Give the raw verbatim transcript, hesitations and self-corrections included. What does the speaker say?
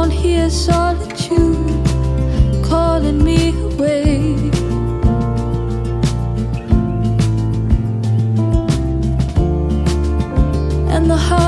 can't hear solitude calling me away. And the heart